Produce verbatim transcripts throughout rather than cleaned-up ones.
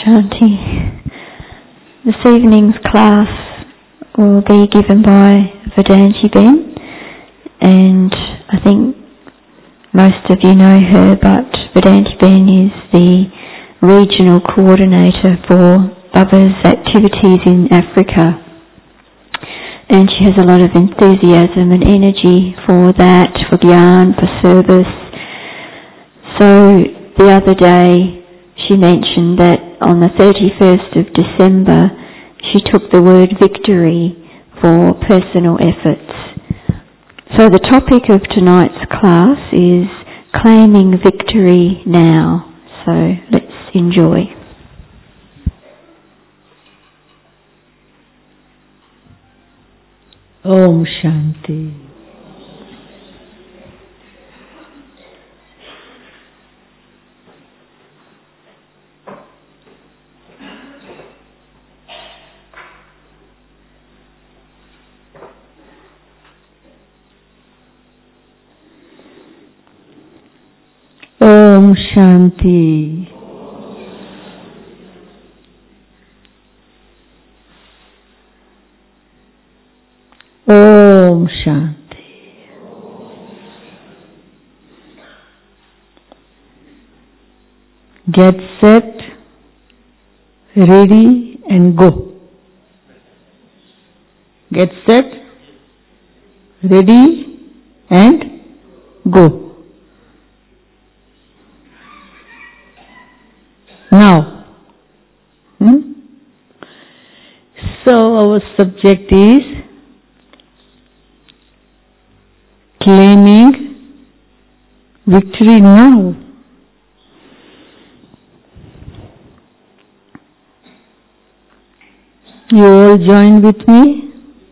Shanti. This evening's class will be given by Vedanti Ben, and I think most of you know her, but Vedanti Ben is the regional coordinator for Baba's activities in Africa, and she has a lot of enthusiasm and energy for that, for Gyan, for service. So the other day she mentioned that on the thirty-first of December she took the word victory for personal efforts. So the topic of tonight's class is claiming victory now. So let's enjoy. Om Shanti. Om Shanti. Om Shanti. Get set, ready and go. Get set, ready and go. Now, hmm? So our subject is claiming victory now. You all join with me?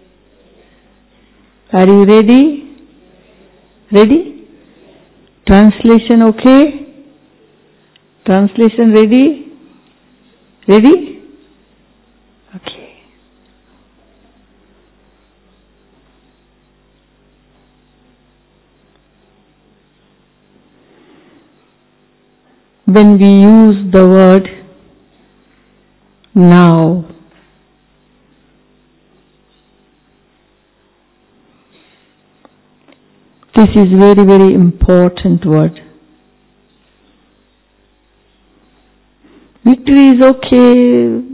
Are you ready? Ready? Translation okay? Translation ready? Ready? Okay. When we use the word now, this is very, very important word. Victory is okay,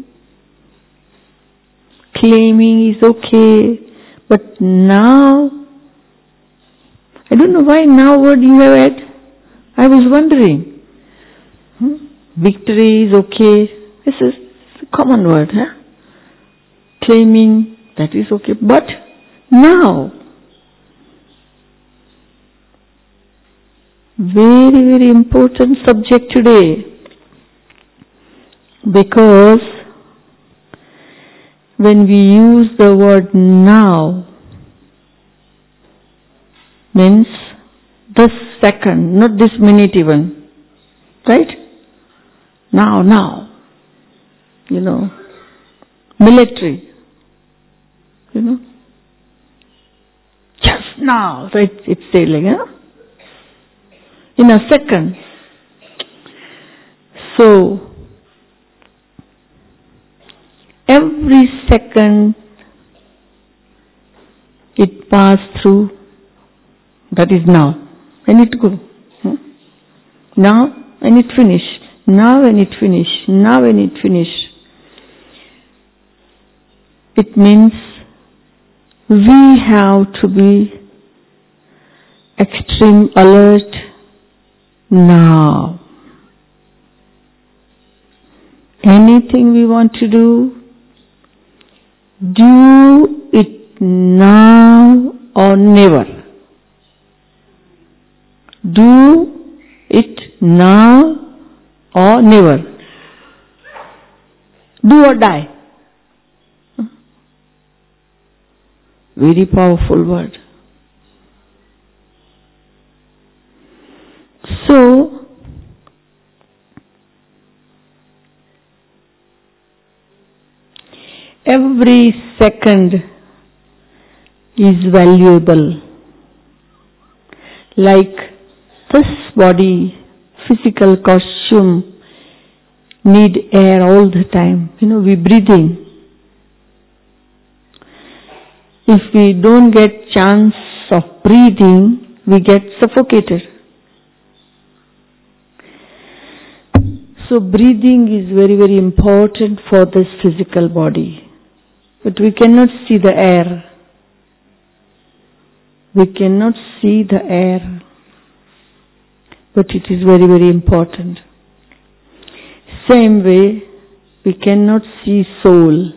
claiming is okay, but now, I don't know why now word you have had. I was wondering. Hmm? Victory is okay. This is a common word, huh? Claiming, that is okay. But now, very, very important subject today. Because when we use the word now, means this second, not this minute even, right? Now, now, you know, military, you know, just now, so it, it's saying, you know, in a second. So, every second it passed through, that is now, and it go. Hmm? Now and it finish. Now and it finish. Now and it finish. It means we have to be extreme alert now. Anything we want to do, do it now or never. Do it now or never. Do or die. Very powerful word. So, every second is valuable. Like this body, physical costume need air all the time. You know, we breathe in. If we don't get chance of breathing, we get suffocated. So breathing is very, very important for this physical body. But we cannot see the air. We cannot see the air. But it is very, very important. Same way, we cannot see soul.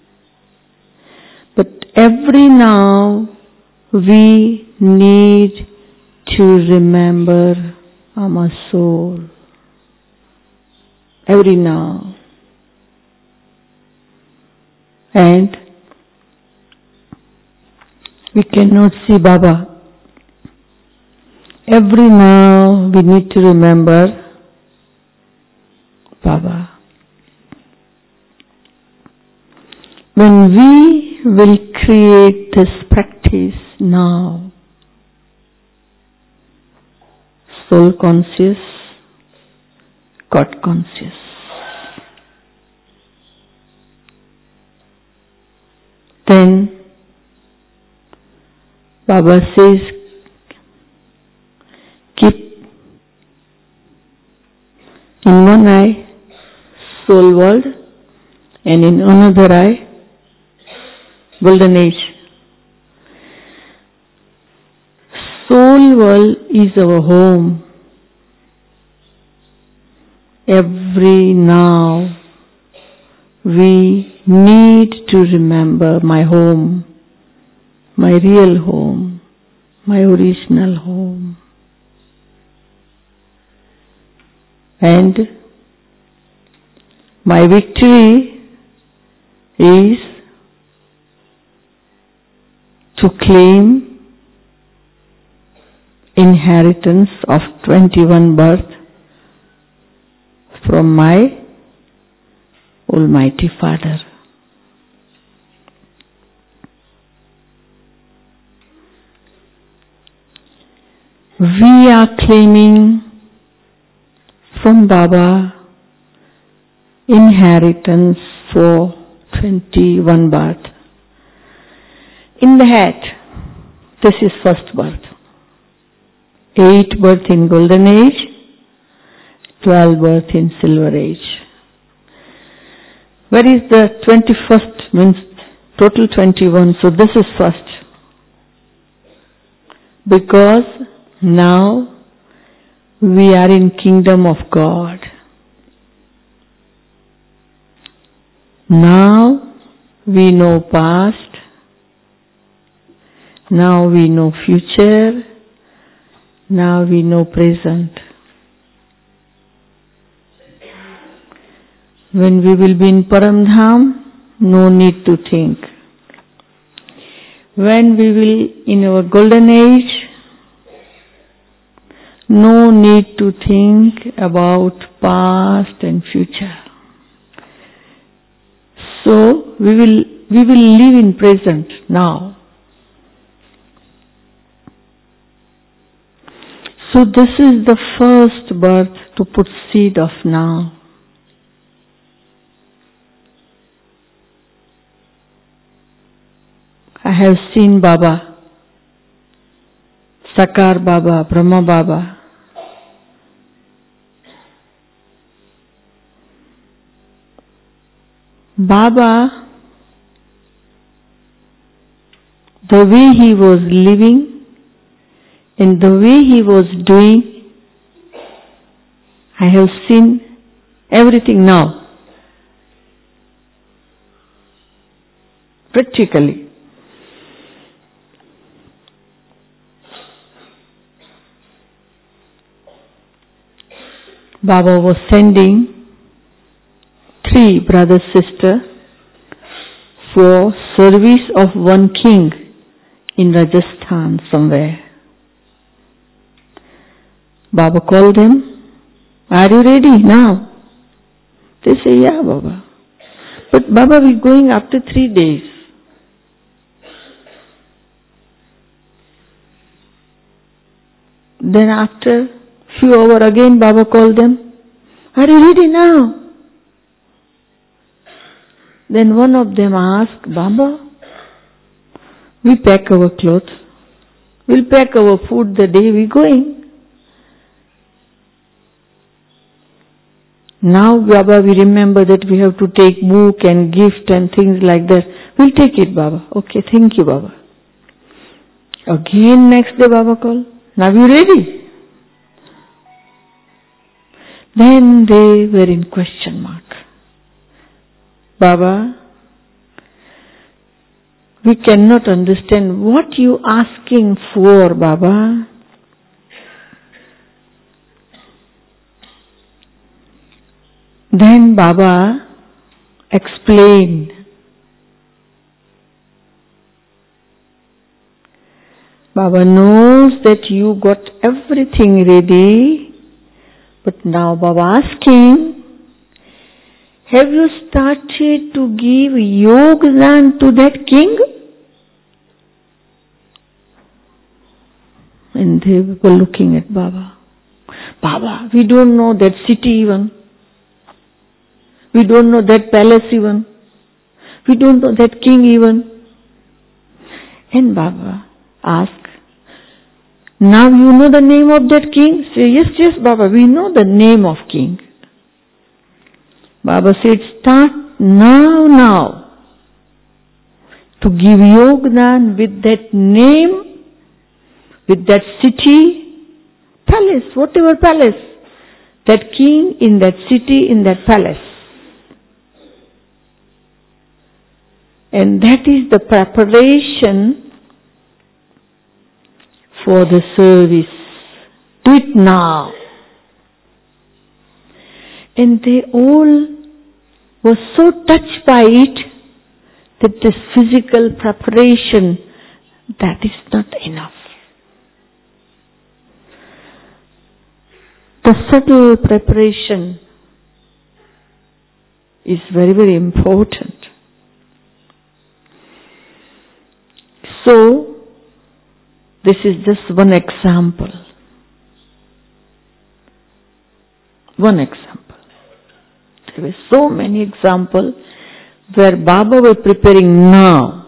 But every now we need to remember our soul. Every now. And we cannot see Baba. Every now we need to remember Baba. When we will create this practice now, soul conscious, God conscious, then Baba says, keep in one eye soul world and in another eye golden age. Soul world is our home. Every now we need to remember my home, my real home, my original home. And my victory is to claim inheritance of twenty-one birth from my Almighty Father. We are claiming from Baba inheritance for twenty-one birth. In the head, this is first birth. Eight birth in golden age, twelve birth in silver age. Where is the twenty-first? Means total twenty-one. So this is first. Because now we are in kingdom of God. Now we know past. Now we know future. Now we know present. When we will be in Paramdham, no need to think. When we will in our golden age, no need to think about past and future. So we will we will live in present now. So this is the first birth to put seed of now. I have seen Baba, Sakar Baba, Brahma Baba. Baba, the way he was living and the way he was doing, I have seen everything now. Practically. Baba was sending three brother sister for service of one king in Rajasthan somewhere. Baba called them, are you ready now? They say, yeah, Baba. But Baba, we're going after three days. Then after few hours again Baba called them, are you ready now? Then one of them asked, Baba, we pack our clothes. We'll pack our food the day we're going. Now, Baba, we remember that we have to take book and gift and things like that. We'll take it, Baba. Okay, thank you, Baba. Again, next day, Baba called. Now you ready? Then they were in question mark. Baba, we cannot understand what you asking for, Baba. Then Baba explained. Baba knows that you got everything ready, but now Baba asking, have you started to give yogdan to that king? And they were looking at Baba. Baba, we don't know that city even. We don't know that palace even. We don't know that king even. And Baba asked, now you know the name of that king? Say, yes, yes, Baba, we know the name of king. Baba said, start now, now to give yogdan with that name, with that city, palace, whatever palace, that king in that city, in that palace. And that is the preparation for the service. Do it now. And they all were so touched by it that this physical preparation, that is not enough. The subtle preparation is very, very important. So, this is just one example. One example. There were so many examples where Baba was preparing now.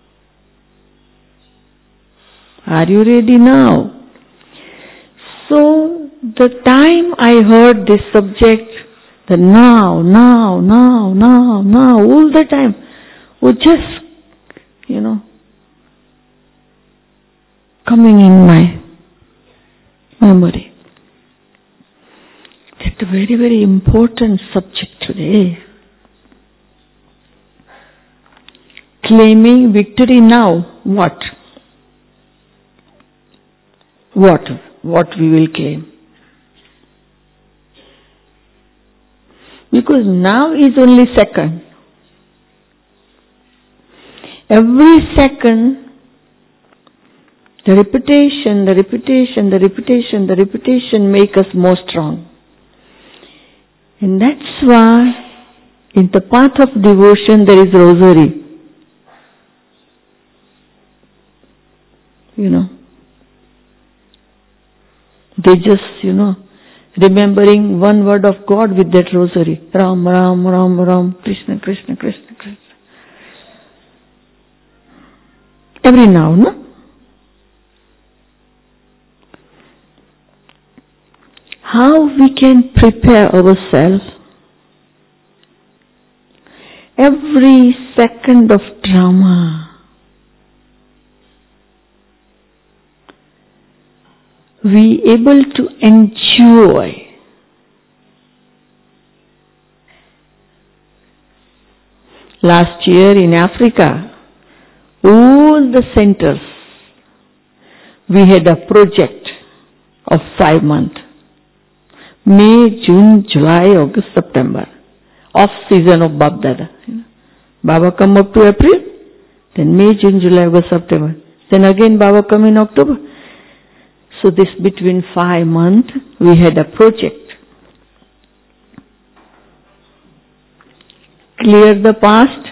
Are you ready now? So, the time I heard this subject, the now, now, now, now, now, all the time, was just, you know, coming in my memory. It's a very, very important subject today. Claiming victory now. What? What? What we will claim? Because now is only second. Every second, the repetition, the repetition, the repetition, the repetition make us more strong. And that's why in the path of devotion there is rosary. You know. They just, you know, remembering one word of God with that rosary. Ram, Ram, Ram, Ram, Krishna, Krishna, Krishna, Krishna. Every now, no? How we can prepare ourselves? Every second of drama, we able to enjoy. Last year in Africa, all the centers, we had a project of five months. May, June, July, August, September. Off season of Bab Dada. Baba come up to April, then May, June, July, August, September. Then again Baba come in October. So this between five months, we had a project. Clear the past.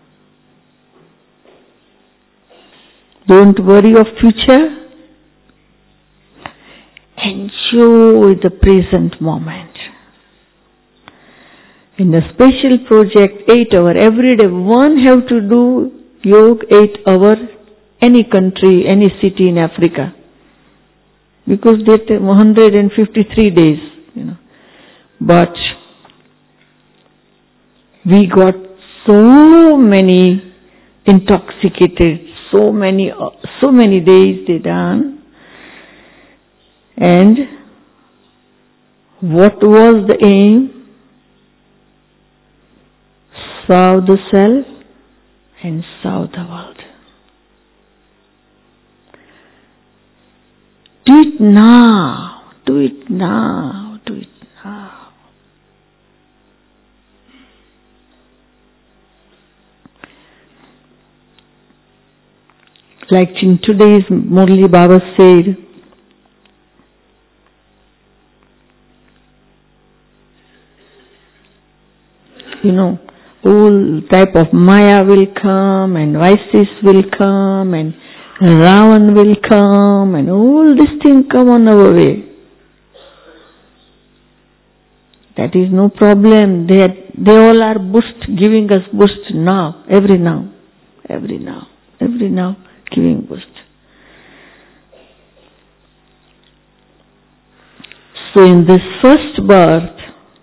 Don't worry of future. Enjoy the present moment. In a special project, eight hour every day, one have to do yoga eight hour, any country, any city in Africa. Because they take one hundred fifty-three days, you know. But we got so many intoxicated, so many, so many days they done. And what was the aim? Serve the self and serve the world. Do it now. Do it now. Do it now. Like in today's Murli Baba said, you know, all type of Maya will come and vices will come and Ravan will come and all these things come on our way. That is no problem. They, are, they all are boost, giving us boost now, every now, every now, every now, giving boost. So in this first birth,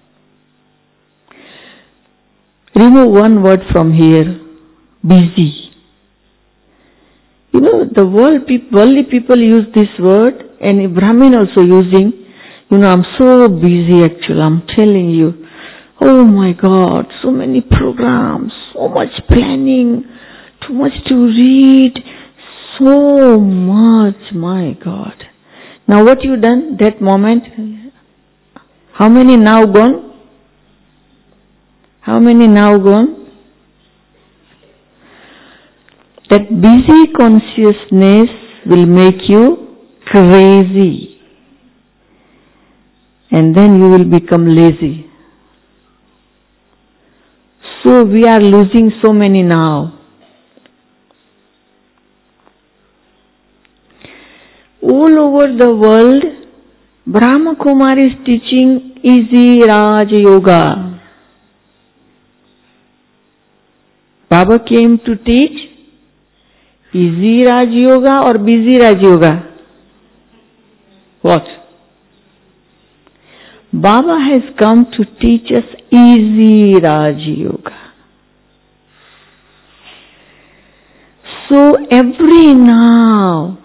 remove one word from here, busy. You know, the world peop- worldly people use this word, and Brahmin also using, you know, I'm so busy actually, I'm telling you. Oh my God, so many programs, so much planning, too much to read, so much, my God. Now what you done, that moment, how many now gone? How many now gone? That busy consciousness will make you crazy. And then you will become lazy. So we are losing so many now. All over the world, Brahma Kumar is teaching easy Raj Yoga. Baba came to teach easy Raj Yoga or busy Raj Yoga? What? Baba has come to teach us easy Raj Yoga. So every now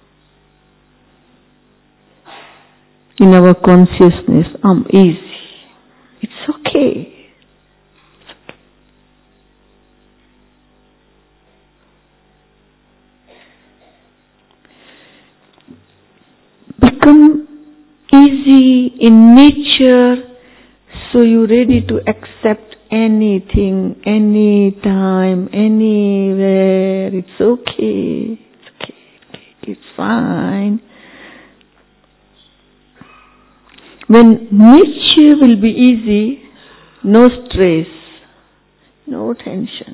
in our consciousness, I'm easy. It's okay. Become easy in nature, so you're ready to accept anything, anytime, anywhere. It's okay. It's okay. It's fine. When nature will be easy, no stress, no tension.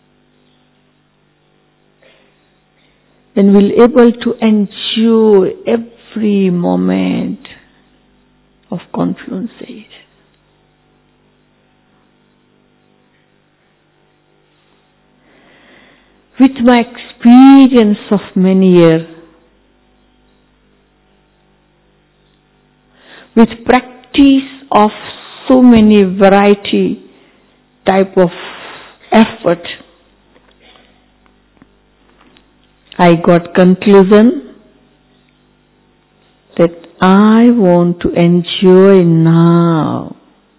Then we'll able to enjoy every moment of confluence age. With my experience of many years, with practice of so many variety type of effort, I got conclusion that I want to enjoy now.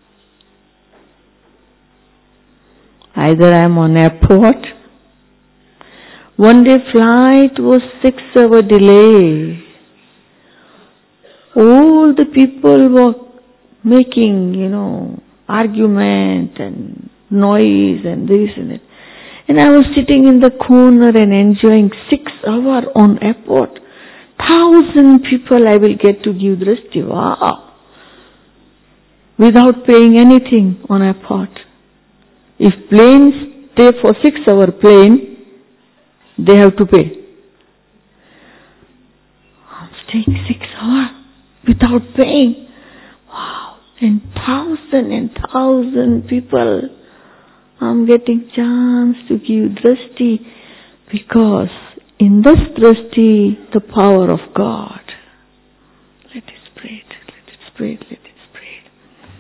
Either I'm on airport. One day flight was six hour delay. All the people were making, you know, argument and noise and this and that. And I was sitting in the corner and enjoying six hours on airport. Thousand people I will get to give drishti. Wow! Without paying anything on airport. If planes stay for six hour plane, they have to pay. I'm staying six hours without paying. Wow! And thousand and thousand people, I'm getting chance to give drishti, because in this drishti, the power of God. Let it spread, let it spread, let it spread.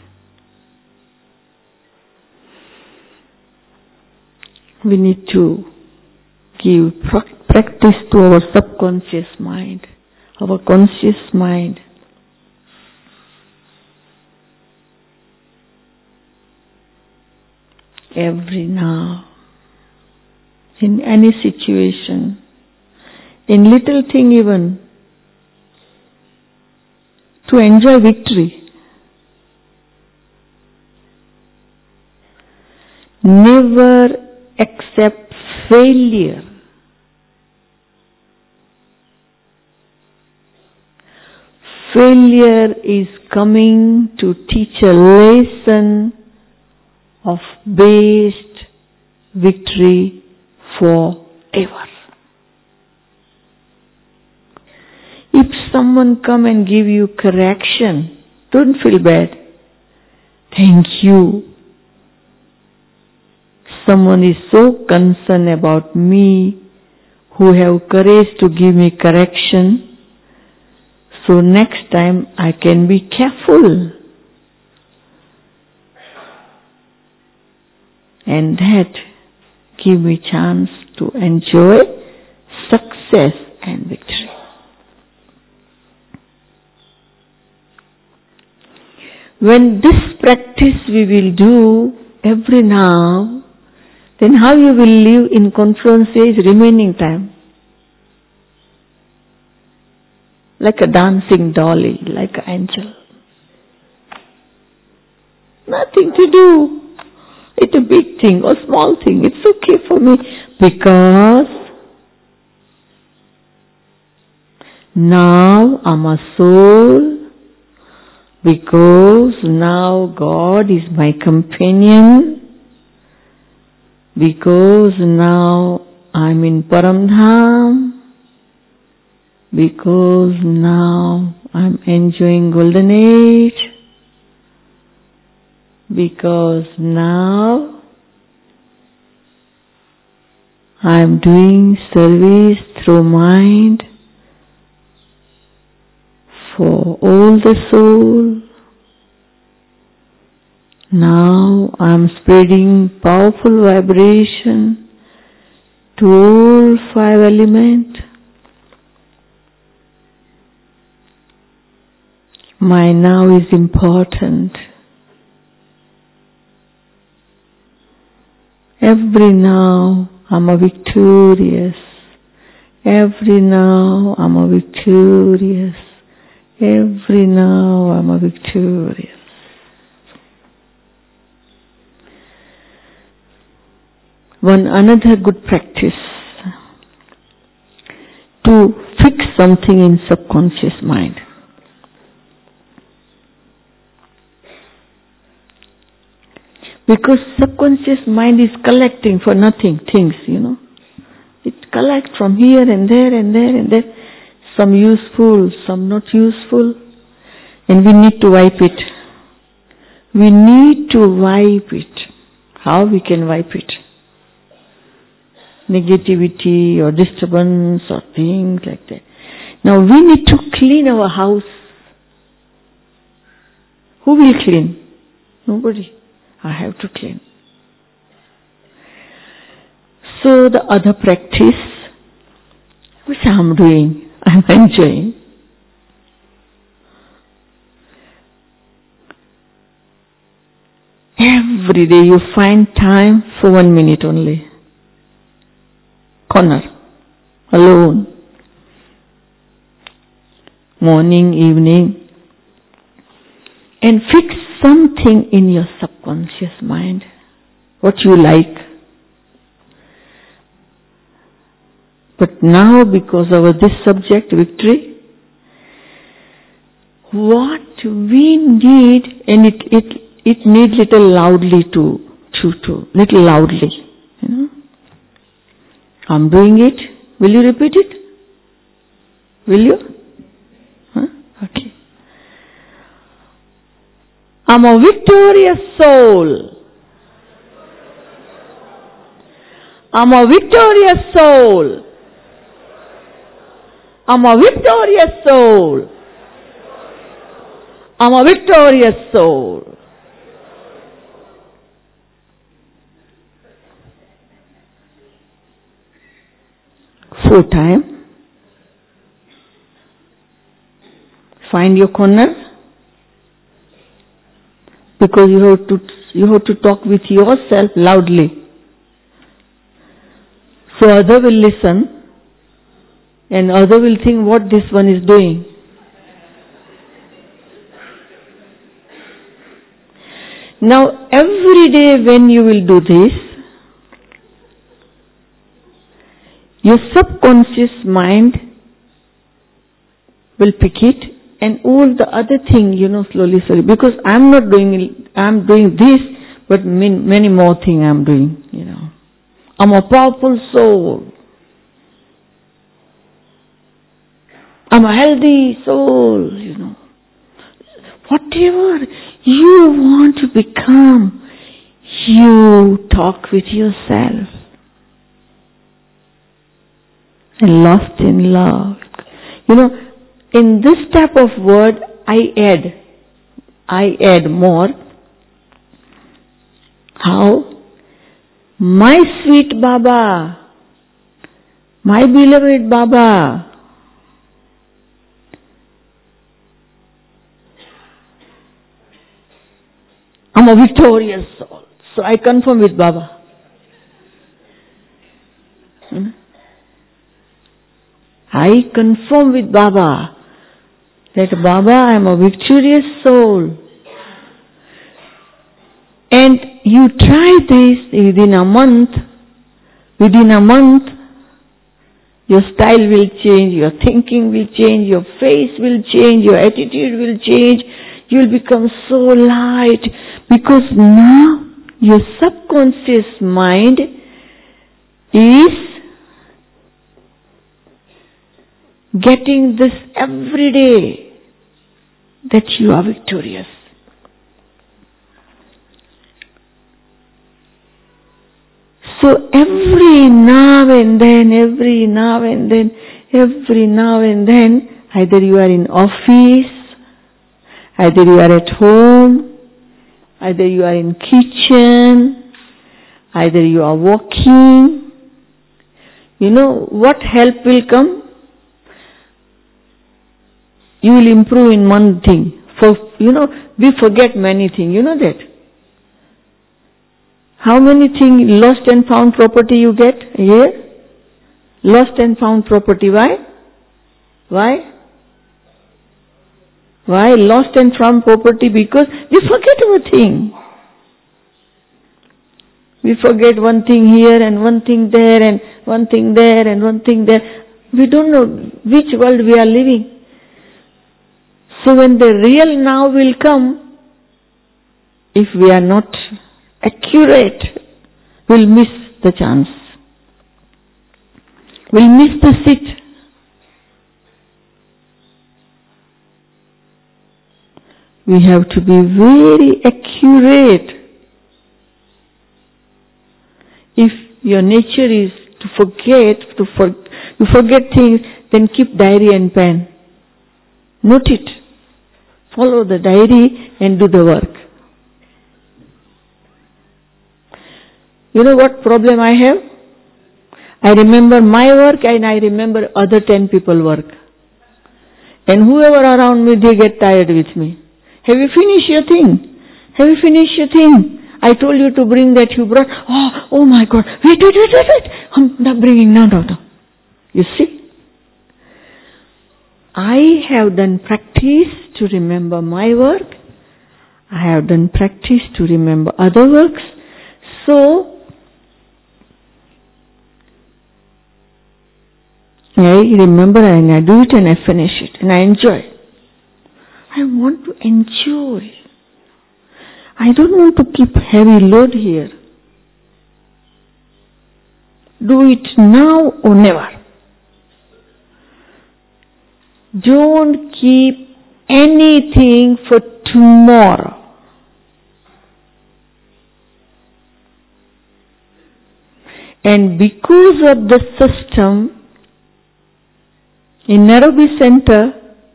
We need to give practice to our subconscious mind, our conscious mind. Every now, in any situation, in little thing even, to enjoy victory. Never accept failure. Failure is coming to teach a lesson of best victory forever. If someone come and give you correction, don't feel bad. Thank you. Someone is so concerned about me, who have courage to give me correction, so next time I can be careful. And that give me chance to enjoy success and victory. When this practice we will do every now, then how you will live in conference age remaining time? Like a dancing dolly, like an angel. Nothing to do. It's a big thing or small thing. It's okay for me, because now I'm a soul, because now God is my companion, because now I'm in Paramdham, because now I'm enjoying golden age, because now I am doing service through mind for all the soul. Now I am spreading powerful vibration to all five elements. My now is important. Every now I'm a victorious. Every now I'm a victorious. Every now I'm a victorious. One another good practice to fix something in subconscious mind. Because subconscious mind is collecting for nothing things, you know. It collects from here and there and there and there. Some useful, some not useful. And we need to wipe it. We need to wipe it. How we can wipe it? Negativity or disturbance or things like that. Now we need to clean our house. Who will clean? Nobody. I have to clean. So the other practice, which I am doing, I am enjoying. Every day you find time for one minute only. Corner, alone. Morning, evening. And fix something in your subconscious mind, what you like. But now, because of this subject, victory, what we need, and it it it needs little loudly to to to little loudly, you know. I'm doing it. Will you repeat it? Will you? Huh? Okay. I'm a victorious soul. I'm a victorious soul. I'm a victorious soul. I'm a victorious soul. Four times. Find your corner. Because you have to you have to talk with yourself loudly. So other will listen and other will think what this one is doing. Now every day when you will do this, your subconscious mind will pick it and all the other thing, you know, slowly, slowly. Because I'm not doing it, I'm doing this, but many more things I'm doing, you know. I'm a powerful soul. I'm a healthy soul, you know. Whatever you want to become, you talk with yourself. And lost in love. You know, in this type of word, I add, I add more. How? My sweet Baba, my beloved Baba, I'm a victorious soul. So I confirm with Baba. Hmm? I confirm with Baba that Baba, I am a victorious soul. And you try this within a month, within a month, your style will change, your thinking will change, your face will change, your attitude will change, you will become so light because now your subconscious mind is getting this every day that you are victorious. So every now and then, every now and then, every now and then, either you are in office, either you are at home, either you are in kitchen, either you are walking, you know what help will come? You will improve in one thing. For, you know, we forget many things, you know that? How many things lost and found property you get here? Lost and found property. Why? Why? Why lost and found property? Because we forget one thing. We forget one thing here and one thing there and one thing there and one thing there. We don't know which world we are living. So when the real now will come, if we are not accurate, we'll miss the chance. We'll miss the sit. We have to be very accurate. If your nature is to forget, to for, you forget things, then keep diary and pen. Note it. Follow the diary and do the work. You know what problem I have? I remember my work and I remember other ten people work. And whoever around me, they get tired with me. Have you finished your thing? Have you finished your thing? I told you to bring that, you brought. Oh, oh my God. Wait, wait, wait, wait, wait. I'm not bringing, no, no, no. You see? I have done practice to remember my work. I have done practice to remember other works. So, I remember and I do it and I finish it and I enjoy. I want to enjoy. I don't want to keep heavy load here. Do it now or never. Don't keep anything for tomorrow. And because of the system, in Nairobi Center,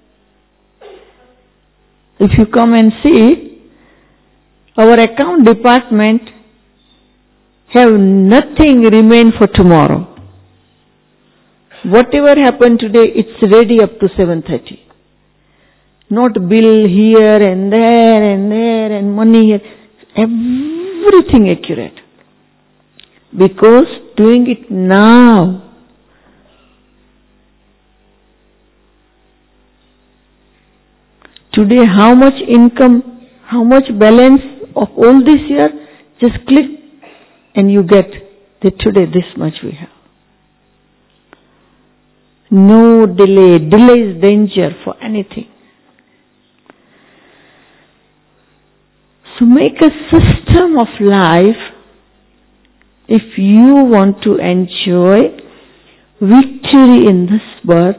if you come and see, our account department have nothing remain for tomorrow. Whatever happened today, it's ready up to seven thirty. Not bill here and there and there and money here. Everything accurate. Because doing it now. Today, how much income, how much balance of all this year, just click and you get that today this much we have. No delay. Delay is danger for anything. So make a system of life if you want to enjoy victory in this birth.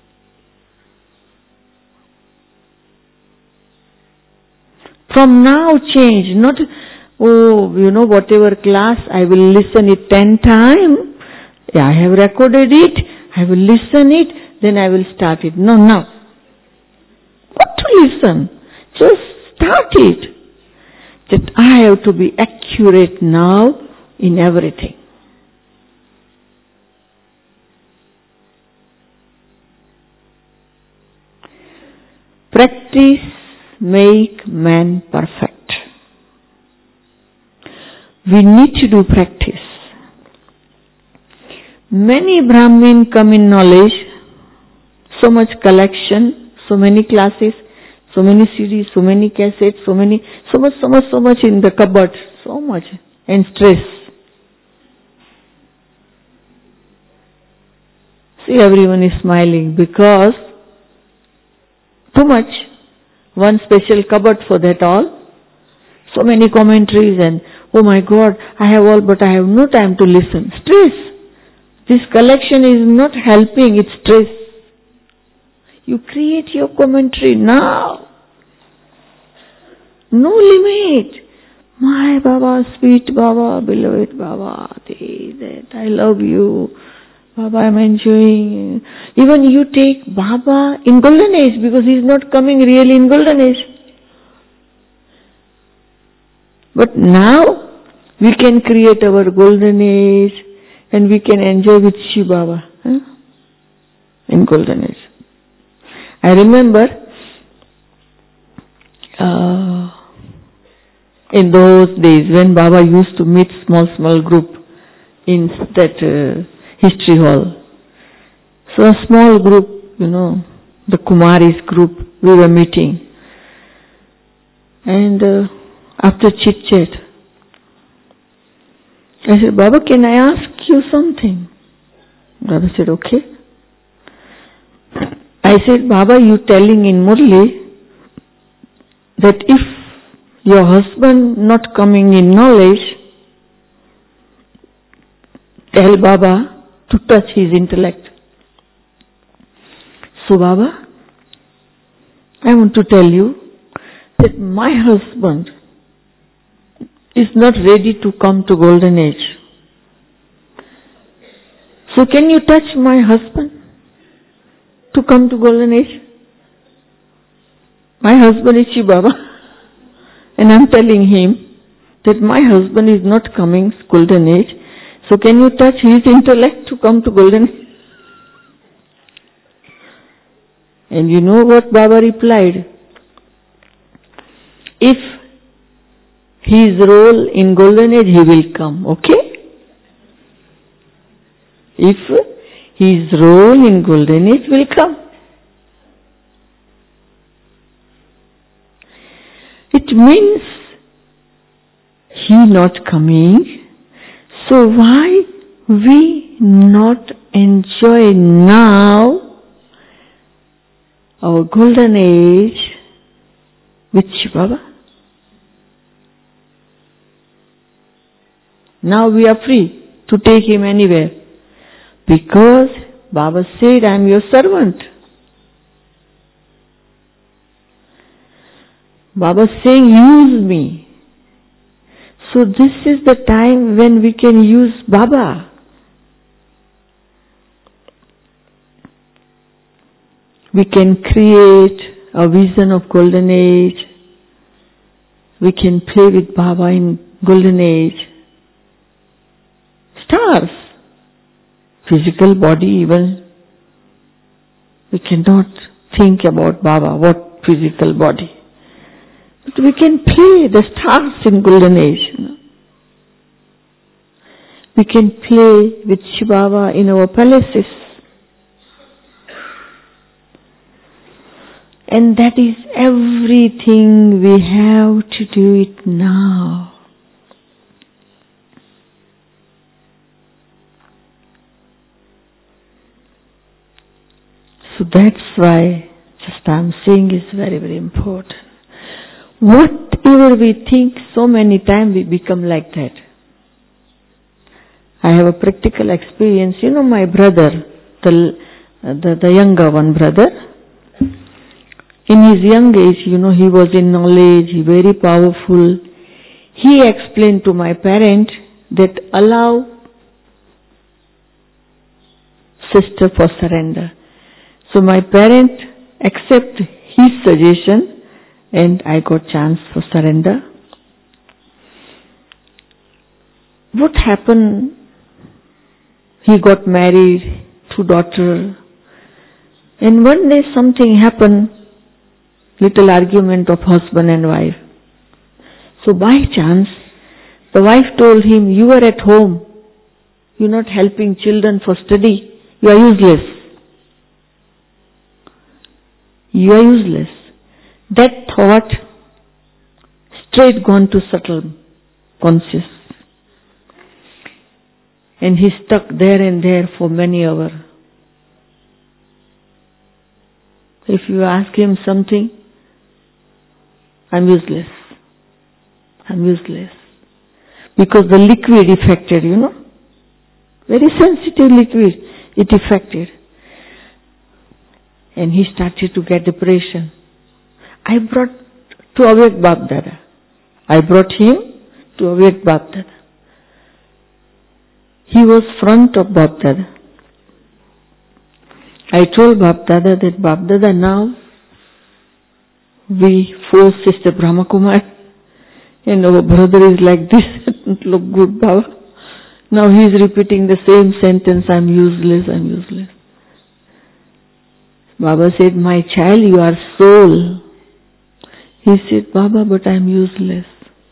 From now change, not, oh, you know, whatever class, I will listen it ten times. Yeah, I have recorded it, I will listen it, then I will start it. No, no. What to listen? Just start it. That I have to be accurate now in everything. Practice make man perfect. We need to do practice. Many Brahmin come in knowledge, so much collection, so many classes, so many C Ds, so many cassettes, so many, so much, so much, so much in the cupboard, so much, and stress. See, everyone is smiling because too much. One special cupboard for that all. So many commentaries and, oh my God, I have all but I have no time to listen. Stress. This collection is not helping, it's stress. You create your commentary now. No limit. My Baba, sweet Baba, beloved Baba, this, that, I love you. Baba, I'm enjoying. Even you take Baba in golden age because he's not coming really in golden age. But now we can create our golden age and we can enjoy with Shiva Baba huh? in golden age. I remember uh, in those days when Baba used to meet small, small group in that uh, history hall. So a small group, you know, the Kumaris group, we were meeting. And uh, after chit-chat, I said, Baba, can I ask you something? Baba said, okay. I said, Baba, you telling in Murli that if your husband not coming in knowledge, tell Baba to touch his intellect. So Baba, I want to tell you that my husband is not ready to come to golden age. So can you touch my husband to come to golden age? My husband is Shiva Baba. And I'm telling him that my husband is not coming golden age. So can you touch his intellect to come to golden age? And you know what Baba replied? If his role in golden age, he will come, okay? If his role in golden age will come. It means he not coming, so why we not enjoy now our golden age with Shiva Baba? Now we are free to take him anywhere. Because Baba said, I am your servant. Baba saying, use me. So this is the time when we can use Baba. We can create a vision of golden age. We can play with Baba in golden age. Stars, physical body even. We cannot think about Baba, what physical body. But we can play the stars in golden age. You know. We can play with Shiva Baba in our palaces. And that is everything we have to do it now. So that's why just I'm saying is very, very important. Whatever we think, so many times we become like that. I have a practical experience. You know my brother, the, the, the younger one brother, in his young age, you know, he was in knowledge, very powerful. He explained to my parent that allow sister for surrender. So my parent accept his suggestion and I got chance for surrender. What happened? He got married, two daughters, and one day something happened. Little argument of husband and wife. So by chance, the wife told him, you are at home. You are not helping children for study. You are useless. You are useless. That thought straight gone to subtle conscious. And he stuck there and there for many hours. If you ask him something, I'm useless. I'm useless. Because the liquid affected, you know. Very sensitive liquid. It affected. And he started to get depression. I brought to awake Bap Dada. I brought him to awake Bap Dada. He was front of Bap Dada. I told Bap Dada that Bap Dada now we force Sister Brahma Kumar and our brother is like this. Look good, Baba. Now he is repeating the same sentence, I'm useless, I'm useless. Baba said, my child, you are soul. He said, Baba, but I'm useless.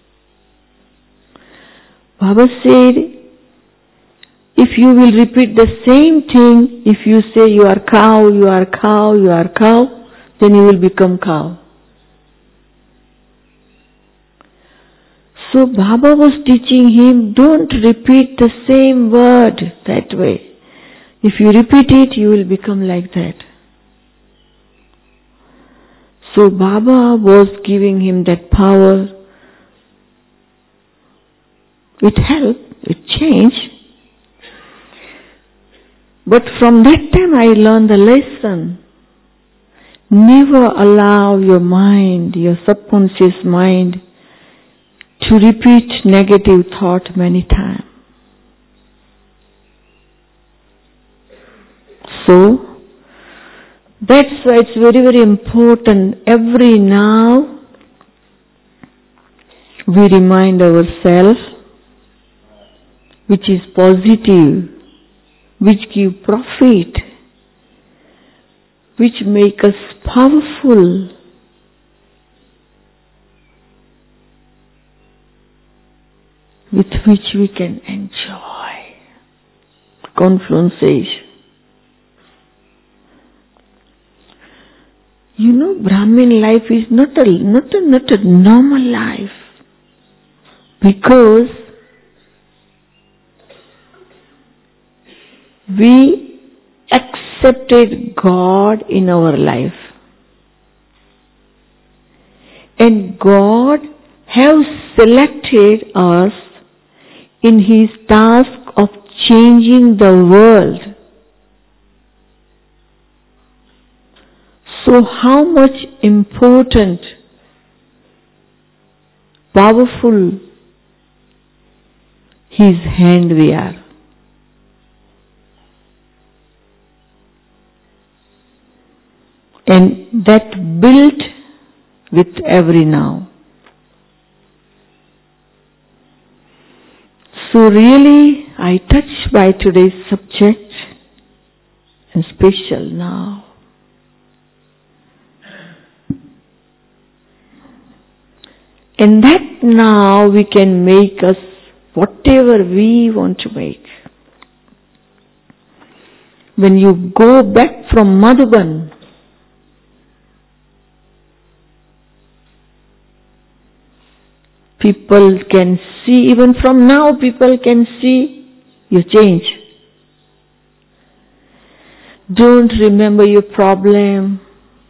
Baba said, if you will repeat the same thing, if you say you are cow, you are cow, you are cow, then you will become cow. So Baba was teaching him, don't repeat the same word that way. If you repeat it, you will become like that. So Baba was giving him that power. It helped, it changed. But from that time I learned the lesson. Never allow your mind, your subconscious mind, to repeat negative thought many times. So, that's why it's very, very important. Every now, we remind ourselves, which is positive, which give profit, which make us powerful. With which we can enjoy confluences. You know, Brahmin life is not a not a not a normal life, because we accepted God in our life, and God has selected us in His task of changing the world. So how much important, powerful His hand we are. And that built with every now. So really, I touched by today's subject, and special now. And that now we can make us whatever we want to make. When you go back from Madhuban, people can see, even from now people can see your change. Don't remember your problem.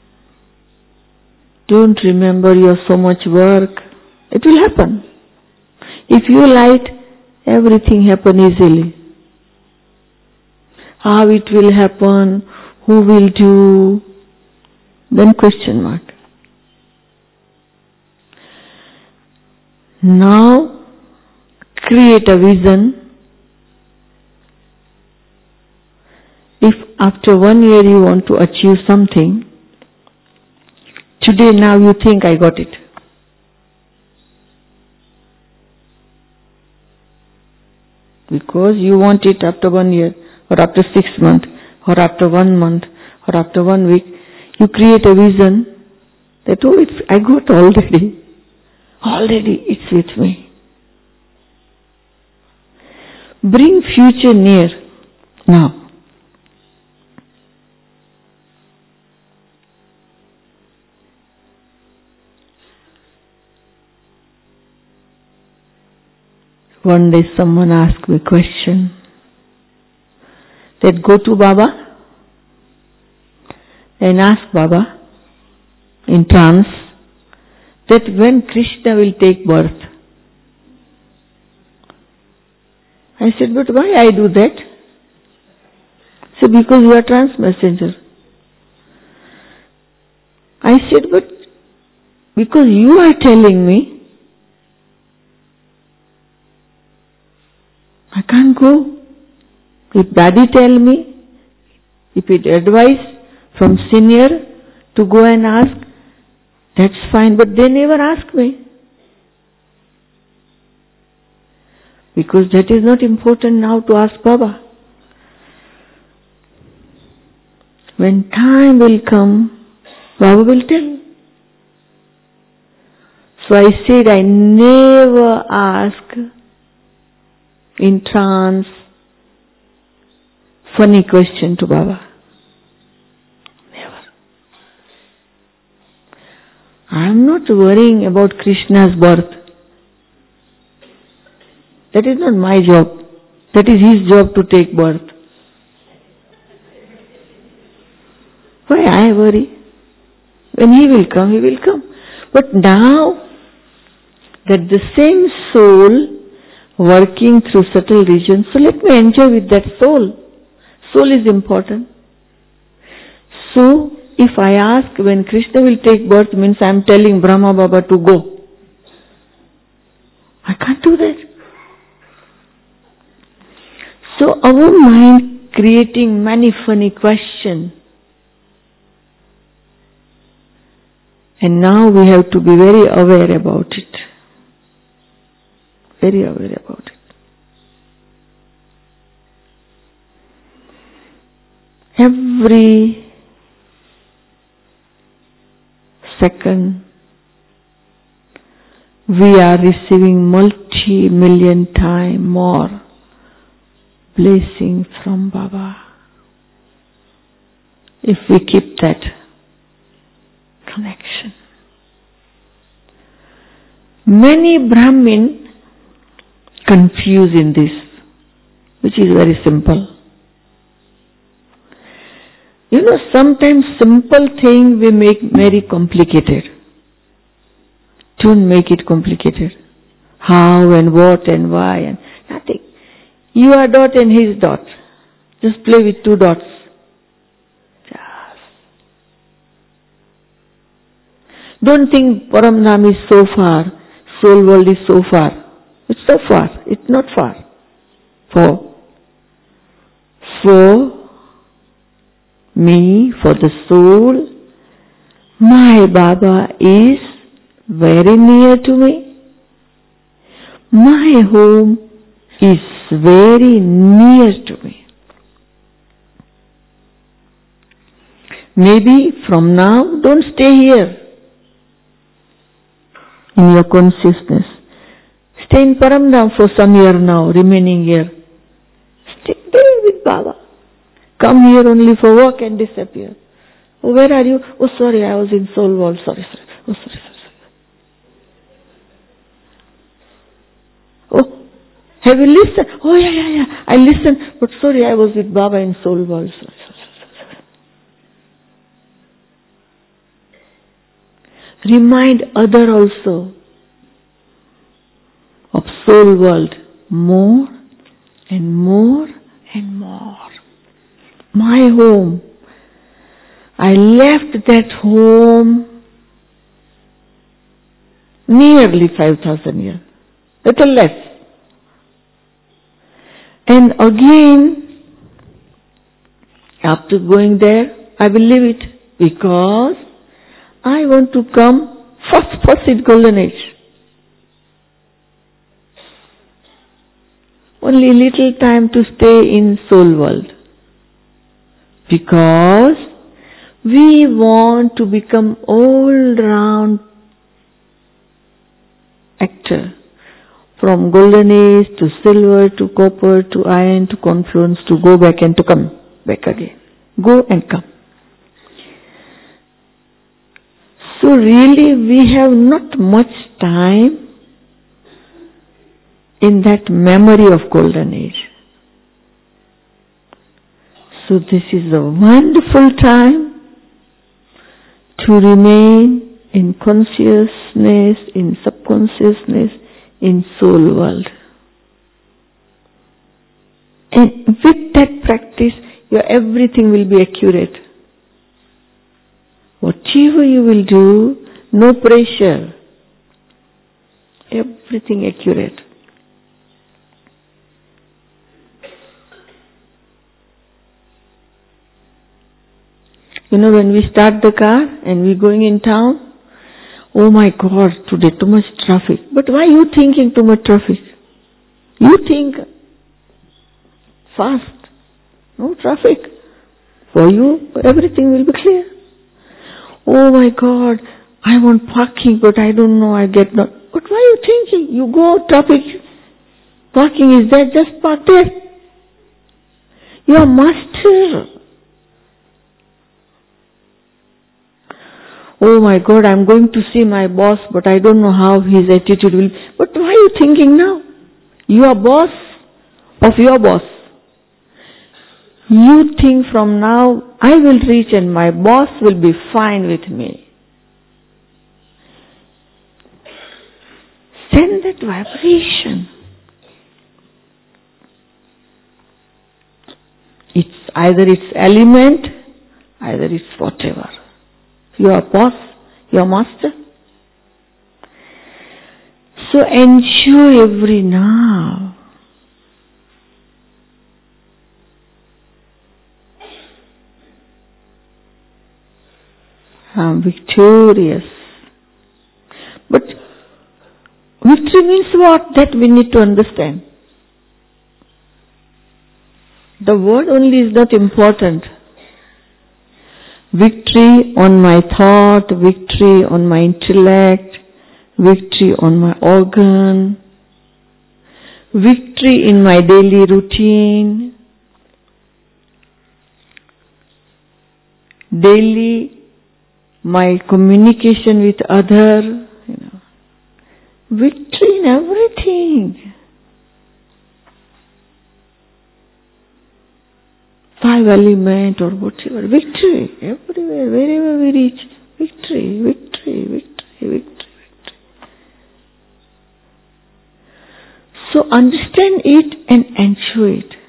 Don't remember your so much work. It will happen. If you light, everything happen easily. How it will happen, who will do, then question mark. Now, create a vision. If after one year you want to achieve something, today now you think I got it. Because you want it after one year, or after six months, or after one month, or after one week. You create a vision that, oh, it's, I got already. Already it's with me. Bring future near now. One day someone asked me a question. That go to Baba and ask Baba in trance that when Krishna will take birth. I said, but why I do that? He said, because you are trance messenger. I said, but because you are telling me, I can't go. If Daddy tell me, if it advice from senior to go and ask, that's fine, but they never ask me. Because that is not important now to ask Baba. When time will come, Baba will tell. So I said I never ask in trance funny question to Baba. Never. I am not worrying about Krishna's birth. That is not my job. That is his job to take birth. Why I worry? When he will come, he will come. But now that the same soul working through subtle regions, so let me enjoy with that soul. Soul is important. So, if I ask when Krishna will take birth, means I am telling Brahma Baba to go. I can't do that. So, our mind creating many funny questions. And now we have to be very aware about it. Very aware about it. Every second we are receiving multi-million times more blessings from Baba. If we keep that connection. Many Brahmin confuse in this, which is very simple. You know, sometimes simple thing we make very complicated. Don't make it complicated. How and what and why and nothing. You are dot and he is dot. Just play with two dots. Just. Don't think Paramdham is so far, soul world is so far. It's so far. It's not far. For, for me, for the soul, My Baba is very near to me. My home is very near to me. Maybe from now, don't stay here in your consciousness. Stay in Paramdam for some year now, remaining here. Stay there with Baba. Come here only for work and disappear. Oh, where are you? Oh, sorry, I was in Soul World. Sorry, sorry. Oh, sorry, sorry, sorry. Oh, have you listened? Oh, yeah, yeah, yeah. I listened, but sorry, I was with Baba in Soul World. Sorry, sorry, sorry, sorry. Remind other also of Soul World more and more and more. My home. I left that home nearly five thousand years, little less. And again, after going there, I will leave it because I want to come first, first in Golden Age. Only little time to stay in Soul World. Because we want to become all-round actor. From Golden Age to silver to copper to iron to confluence to go back and to come back again. Go and come. So really we have not much time in that memory of Golden Age. So this is a wonderful time to remain in consciousness, in subconsciousness, in Soul World. And with that practice, your everything will be accurate. Whatever you will do, no pressure. Everything accurate. You know, when we start the car and we're going in town, oh my God, today too much traffic. But why are you thinking too much traffic? You think fast, no traffic. For you, everything will be clear. Oh my God, I want parking, but I don't know, I get not. But why are you thinking? You go, traffic, parking is there, just park there. You are master. Oh my God, I'm going to see my boss, but I don't know how his attitude will be. But why are you thinking now? You are boss of your boss. You think from now, I will reach and my boss will be fine with me. Send that vibration. It's either it's element, either it's whatever. Your boss, your master. So enjoy every now. I'm victorious. But victory means what? That we need to understand. The word only is not important. Victory on my thought, victory on my intellect, victory on my organ, victory in my daily routine, daily my communication with other, you know, victory in everything. Five element or whatever, victory everywhere, wherever we reach, victory, victory, victory, victory, victory. So understand it and enjoy it.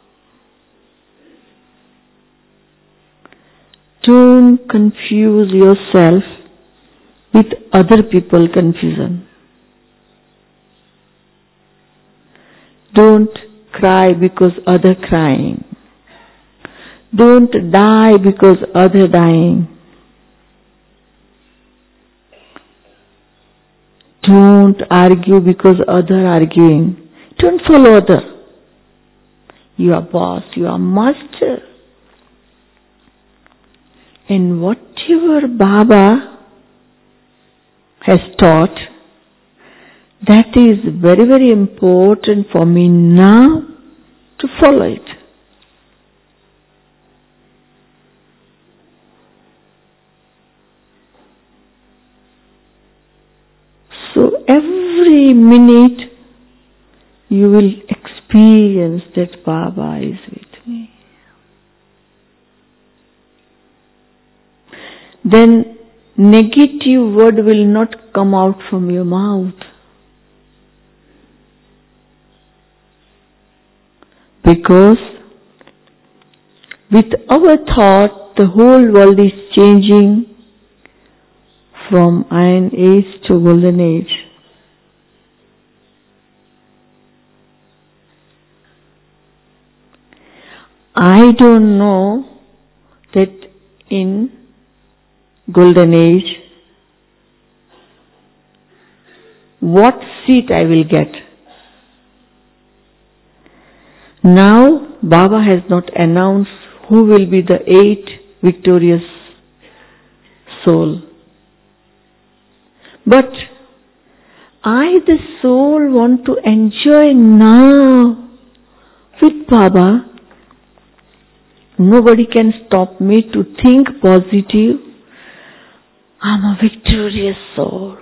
Don't confuse yourself with other people's confusion. Don't cry because other crying. Don't die because other dying. Don't argue because other arguing. Don't follow other. You are boss, you are master. And whatever Baba has taught, that is very, very important for me now to follow it. So every minute you will experience that Baba is with me. Then negative word will not come out from your mouth. Because with our thought, the whole world is changing from Iron Age to Golden Age. I don't know that in Golden Age what seat I will get. Now Baba has not announced who will be the eight victorious soul. But I, the soul, want to enjoy now with Baba. Nobody can stop me to think positive. I'm a victorious soul.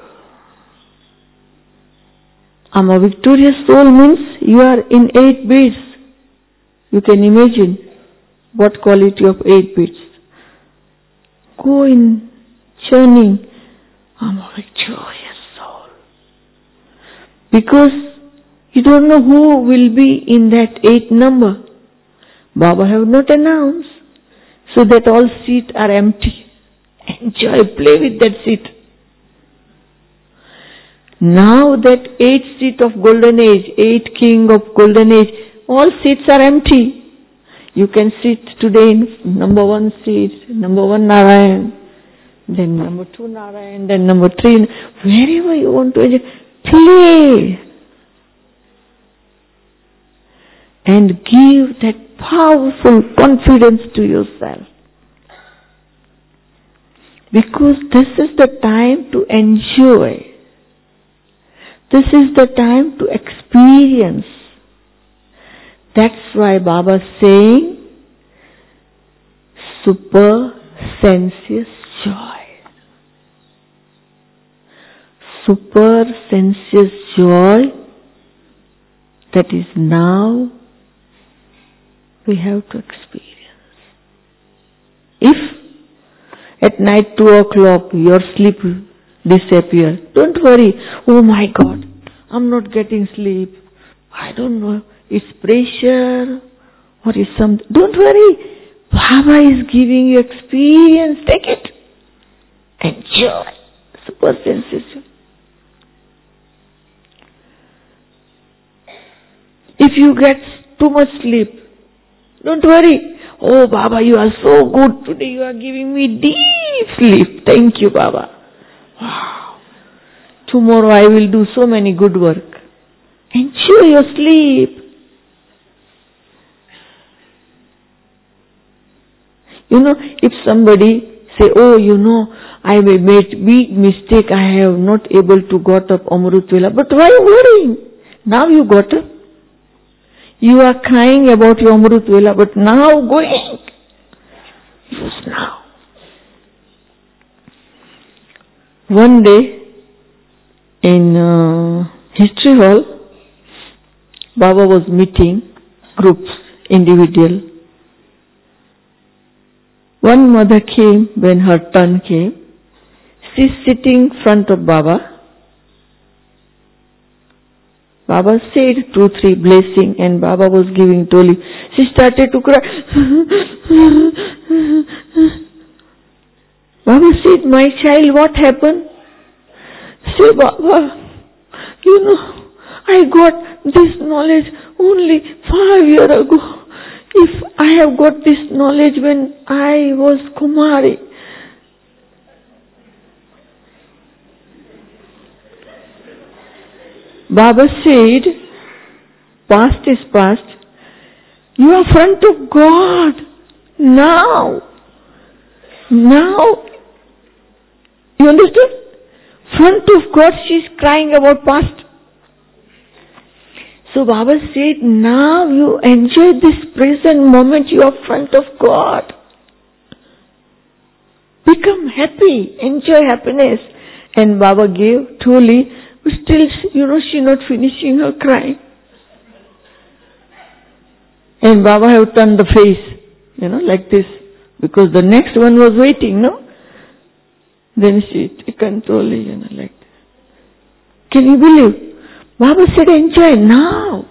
I'm a victorious soul means you are in eight beats. You can imagine what quality of eight beats. Go in churning. I'm a victorious soul. Because you don't know who will be in that eight number. Baba have not announced. So that all seats are empty. Enjoy, play with that seat. Now that eight seat of Golden Age, eight king of Golden Age, all seats are empty. You can sit today in number one seat, number one Narayan, then number two Narayan, then number three, wherever you want to enjoy, play. And give that powerful confidence to yourself. Because this is the time to enjoy. This is the time to experience. That's why Baba is saying, super sensuous joy. Super sensuous joy that is now we have to experience. If at night two o'clock your sleep disappears, don't worry. Oh my God, I'm not getting sleep. I don't know. It's pressure or is something. Don't worry. Baba is giving you experience. Take it. Enjoy. Super sensitive. If you get too much sleep, don't worry. Oh Baba, you are so good. Today you are giving me deep sleep. Thank you, Baba. Wow. Tomorrow I will do so many good work. Enjoy your sleep. You know, if somebody say, oh, you know, I made big mistake, I have not able to got up Amrut Vela. But why worrying? Now you got up. You are crying about your Amrut Vela, but now going. Use now. One day, in uh, History Hall, Baba was meeting groups, individual. One mother came when her turn came. She's sitting in front of Baba. Baba said two, three blessing and Baba was giving toli. She started to cry. Baba said, my child, what happened? Say, Baba, you know, I got this knowledge only five years ago. If I have got this knowledge when I was Kumari. Baba said, past is past. You are front of God. Now. Now. You understood? Front of God, she is crying about past. So Baba said, now you enjoy this present moment, you are front of God. Become happy, enjoy happiness. And Baba gave truly, but still, you know, she not finishing her crying. And Baba have turned the face, you know, like this, because the next one was waiting, no? Then she control, you know, like this. Can you believe? Baba said, enjoy now.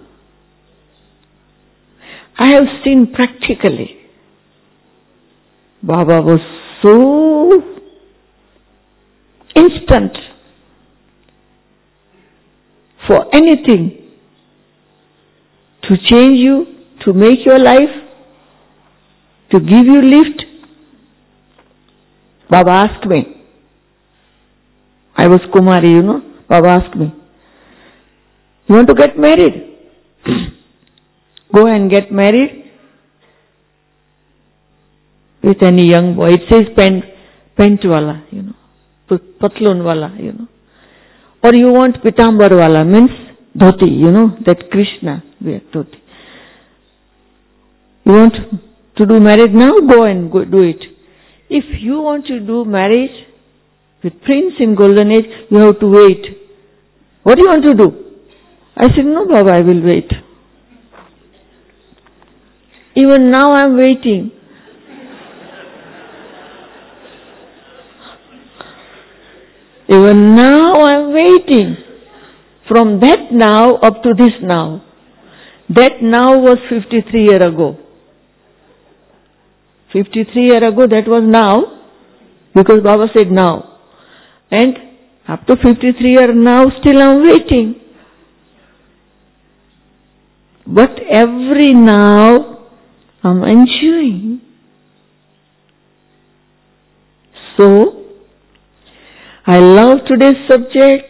I have seen practically. Baba was so instant for anything to change you, to make your life, to give you lift. Baba asked me. I was Kumari, you know. Baba asked me, you want to get married? Go and get married with any young boy. It says pant, pant wala, you know, patlun wala, you know. Or you want pitambar wala, means dhoti, you know, that Krishna wear dhoti. You want to do marriage now? Go and go do it. If you want to do marriage with prince in golden age, you have to wait. What do you want to do? I said, no, Baba, I will wait. Even now I am waiting. Even now I am waiting. From that now up to this now. That now was fifty-three years ago. fifty-three years ago, that was now, because Baba said now. And up to fifty-three years now, still I am waiting. But every now, I am enjoying. So, I love today's subject,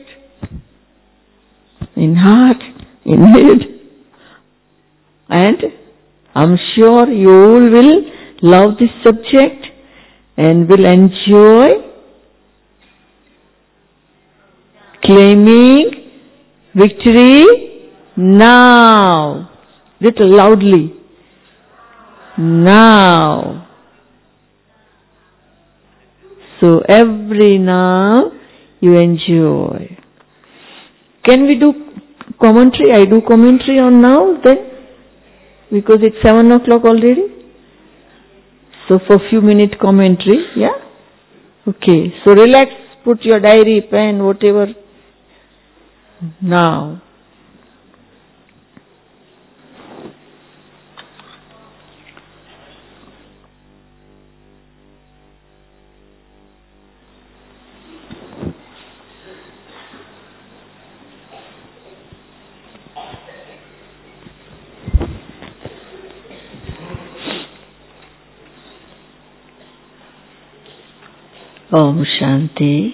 in heart, in head, and I am sure you all will love this subject and will enjoy claiming victory now. Little loudly. Now. So every now you enjoy. Can we do commentary? I do commentary on now then, because it's seven o'clock already. So for few minute commentary, yeah? Okay, so relax, put your diary, pen, whatever. Now. Om Shanti.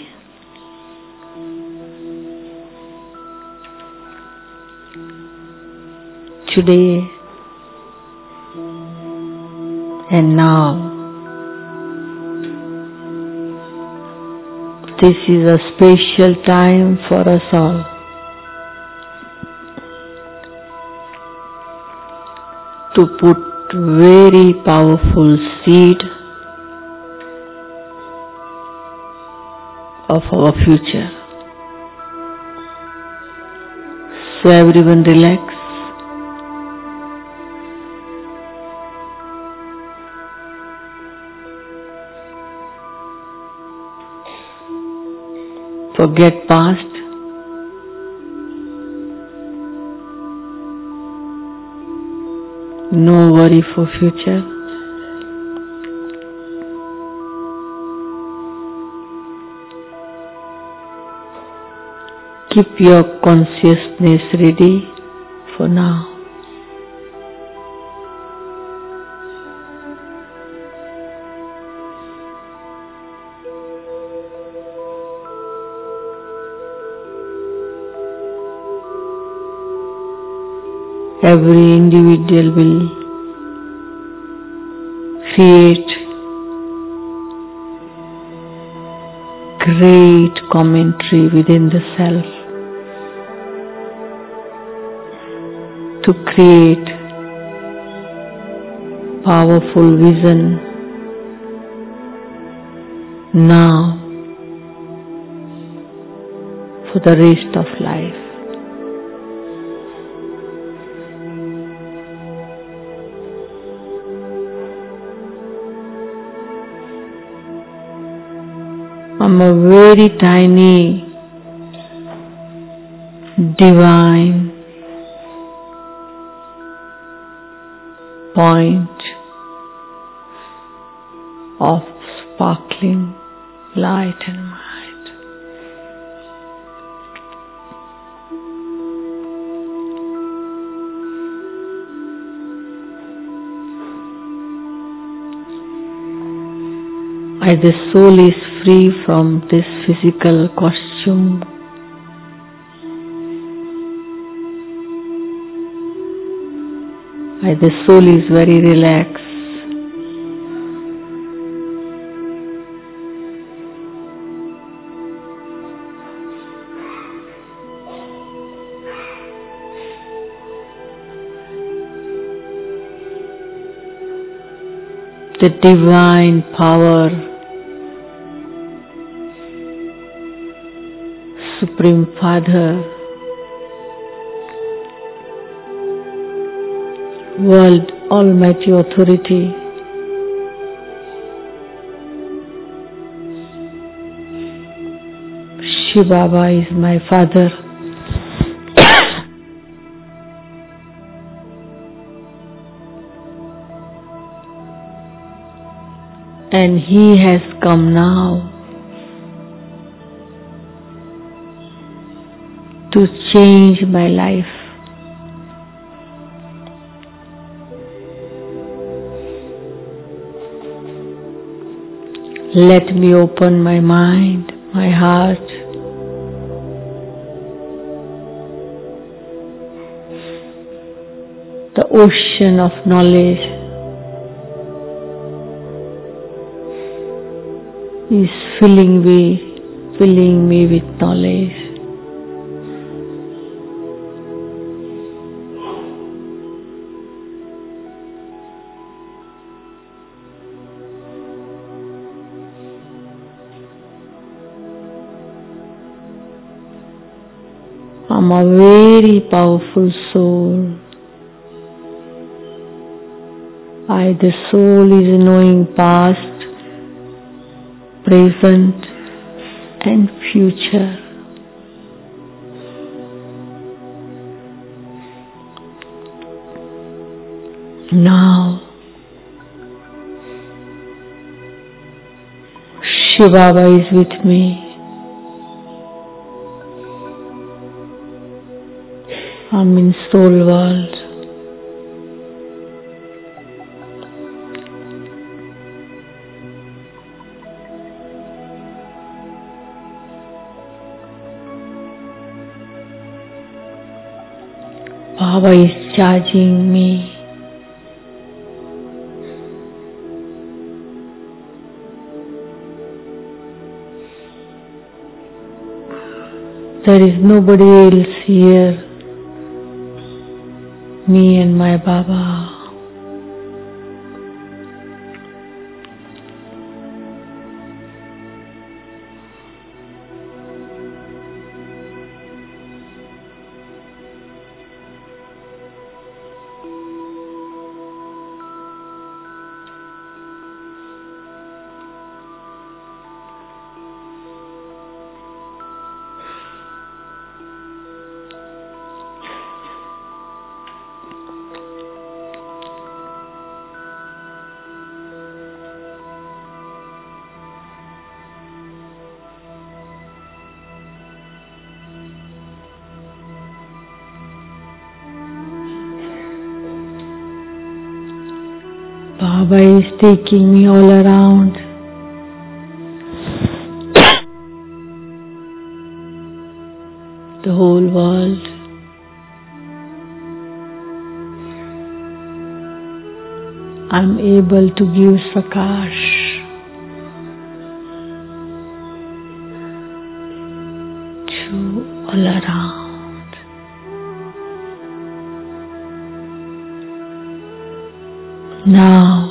Today and now, this is a special time for us all. To put very powerful seed of our future. So everyone relax. Forget past. No worry for future. Keep your consciousness ready for now. every individual will create great commentary within the self to create powerful vision now for the rest of life. I'm a very tiny, divine point of sparkling light and might. As the soul is free from this physical costume, as the soul is very relaxed, the divine power, Supreme Father, World Almighty Authority, Shiv Baba is my father. And he has come now to change my life. Let me open my mind, my heart, the ocean of knowledge is filling me, filling me with knowledge. I'm a very powerful soul. I, the soul, is knowing past, present and future. Now, Shiv Baba is with me. I'm in soul world. Baba is charging me. There is nobody else here. Me and my Baba. Baba is taking me all around. The whole world. I'm able to give Prakash to all around. Now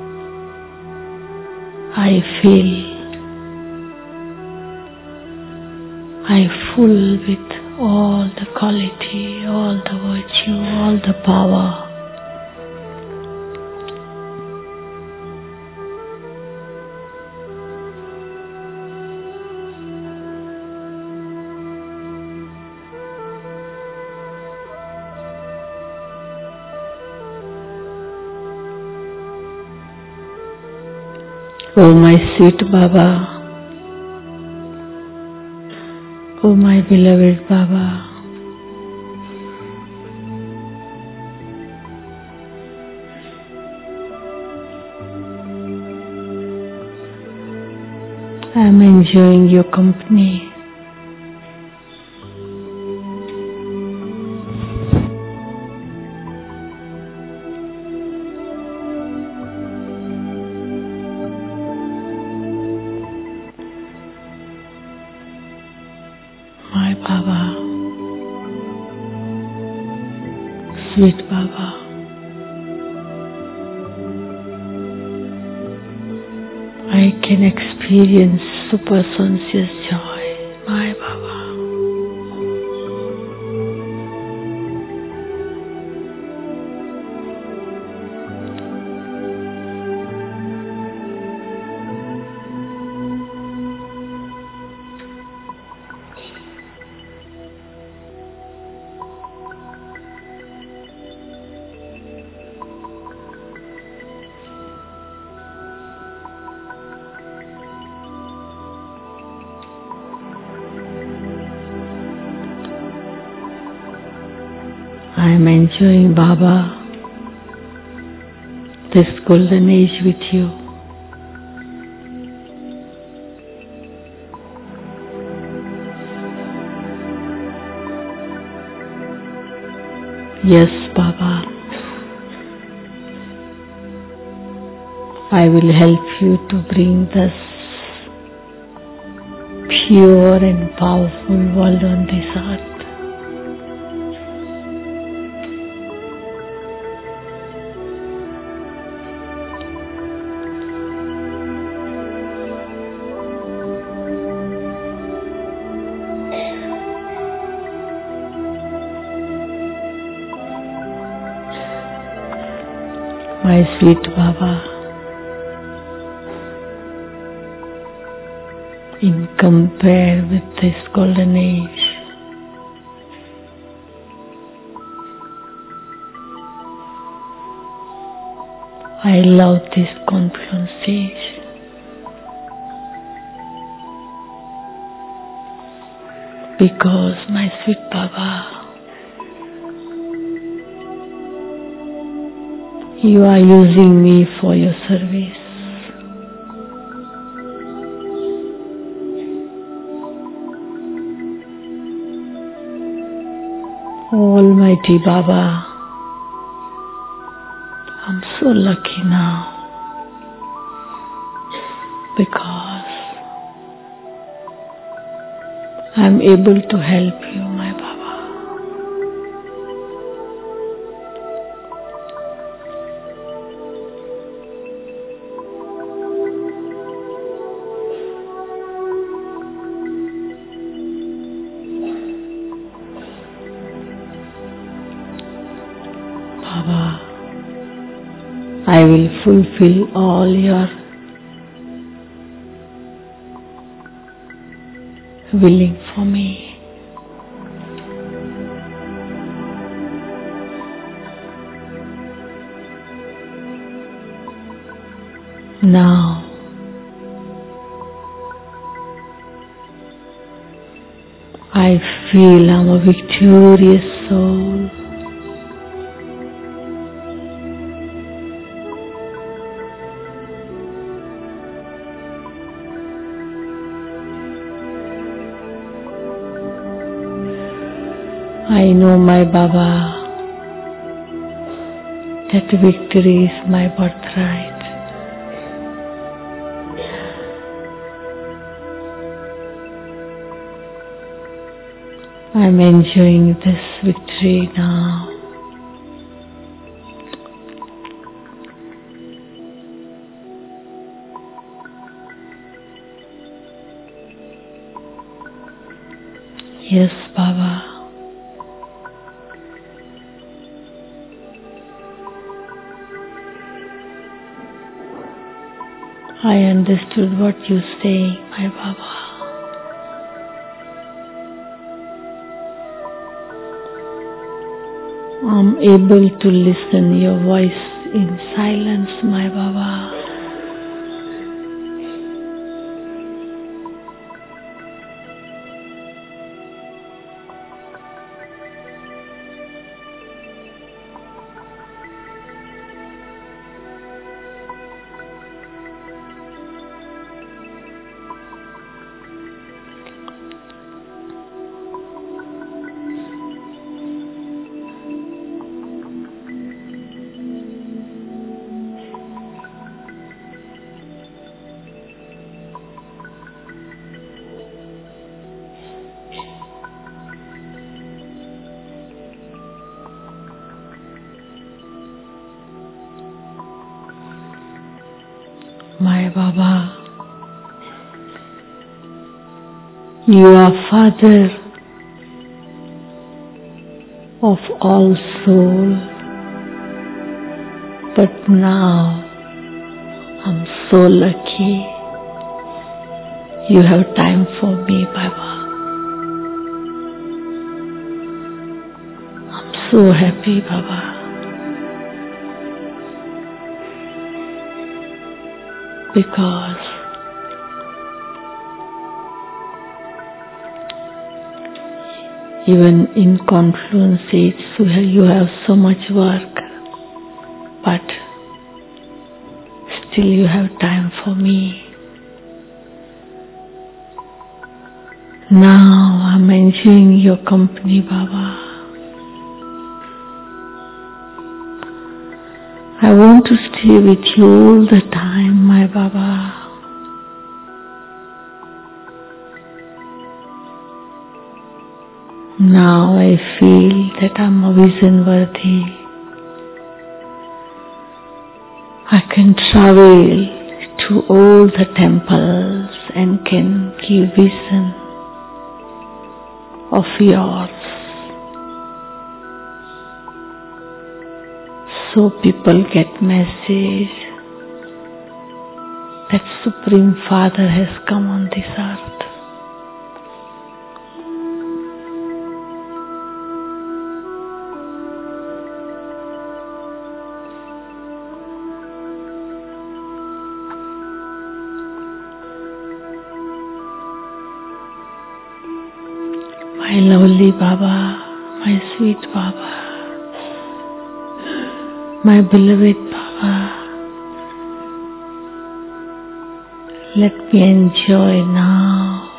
I feel I full with all the quality, all the virtue, all the power. Oh my sweet Baba, oh my beloved Baba, I am enjoying your company. My Baba, sweet Baba, I can experience super conscious joy, my Baba. I am enjoying Baba, this golden age with you. Yes, Baba, I will help you to bring this pure and powerful world on this earth. My sweet Baba, in compare with this golden age, I love this confluence stage. Because my sweet Baba, you are using me for your service. Almighty Baba, I'm so lucky now because I'm able to help you, my Baba. Baba, I will fulfill all your willing for me. Now, I feel I'm a victorious soul. I know my Baba That victory is my birthright. I'm enjoying this victory now. Yes, Baba. I understood what you say, my Baba. I'm able to listen your voice in silence, my Baba. My Baba, you are Father of all souls, but now I'm so lucky you have time for me, Baba. I'm so happy, Baba. Because even in Confluence Seats you have so much work, but still you have time for me. Now I'm enjoying your company, Baba. I want to stay with you all the time, my Baba. Now I feel that I'm a vision worthy. I can travel to all the temples and can give vision of yours. So people get message that Supreme Father has come on this earth. My lovely Baba, my sweet Baba, my beloved Baba, let me enjoy now